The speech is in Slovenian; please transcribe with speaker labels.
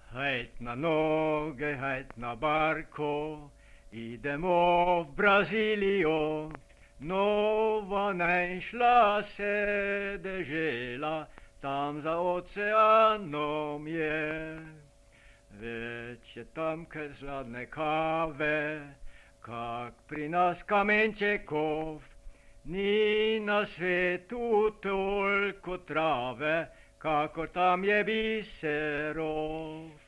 Speaker 1: Hajt na noge, hajt na barko, idemo v Brazilijo. Nova najšla se dežela, tam za oceanom je. Več je tam kaj sladne kave, kak pri nas kamenčekov. Ni na svetu toliko trave, kakor tam je biserov.